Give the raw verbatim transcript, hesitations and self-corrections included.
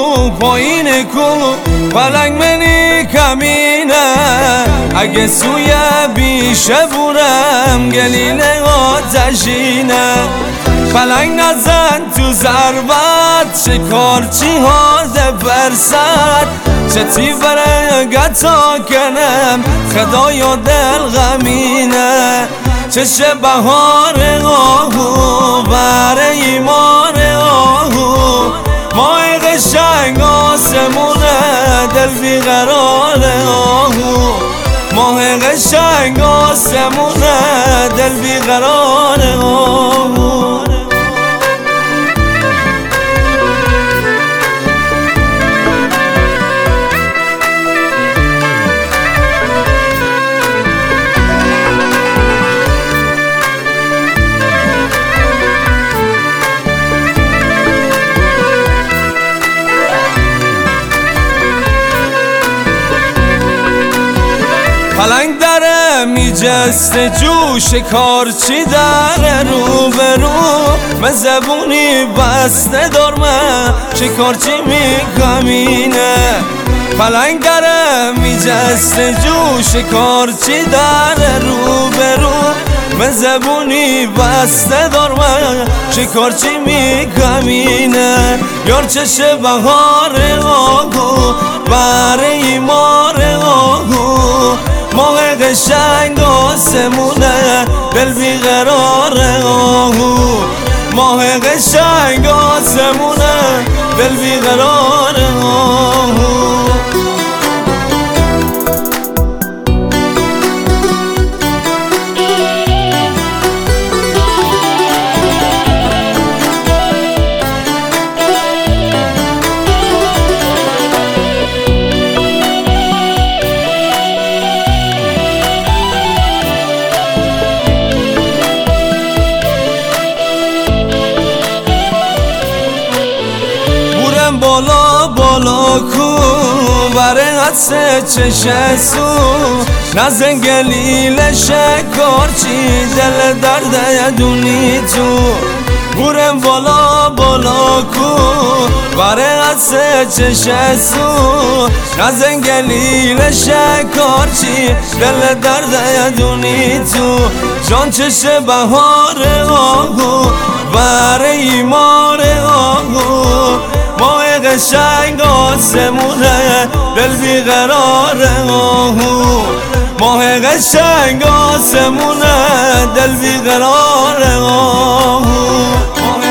پایین کو پلنگ منی کمینه اگه سوی بیشه بورم گلیله آتشینه پلنگ نزن تو ضربت شکارچی ها فرصت چتی بره گتا کنم خدای و دل غمینه چشه بهار آهو بره ایمان آهو ماه قشنگ آسمونه دل بیقرار آهو ماه قشنگ آسمونه دل بیقرار آهو پلنگ داره میجسته جو شکارچی داره رو به رو من زبونی بسته دارمه شکارچی میکمینه پلنگ داره میجسته جو شکارچی داره رو به رو من زبونی بسته دارمه شکارچی میکمینه یار چشه بهار آهو بره ایمار آهو ماه قشنگ آسمونه دل بیقرار آهو ماه قشنگ آسمونه دل بیقرار آهو بالا بالا کو بره حدسه چشه سو نزن گلیل شکارچی دل درد دونی تو بورم بالا بالا کو بره حدسه چشه سو نزن گلیل شکارچی دل درد دونی تو جان چشه بهار آهو بره ایمار آهو ماه قشنگ آسمونه دل بیقرار آهو ماه قشنگ آسمونه دل بیقرار آهو